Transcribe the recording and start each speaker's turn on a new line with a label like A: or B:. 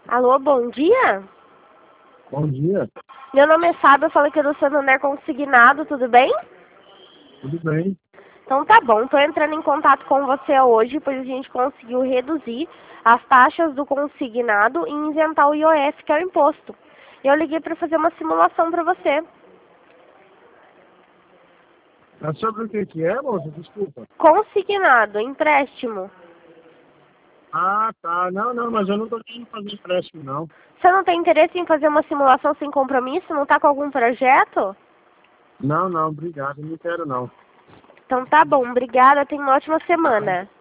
A: Alô, bom dia?
B: Bom dia,
A: Meu nome é Fábio, eu falo aqui do Santander Consignado, tudo bem?
B: tudo bem?
A: Então tá bom, estou entrando em contato com você hoje, pois a gente conseguiu reduzir as taxas do consignado e isentar o IOF, que é o imposto. Eu liguei para fazer uma simulação para você.
B: Mas sobre o que é, moça? Desculpa.
A: Consignado, empréstimo.
B: Ah, tá. Não, mas eu não tô querendo fazer empréstimo, não.
A: Você não tem interesse em fazer uma simulação sem compromisso? Não está com algum projeto?
B: Não, obrigado, não quero não.
A: Então tá bom, obrigada, tenha uma ótima semana.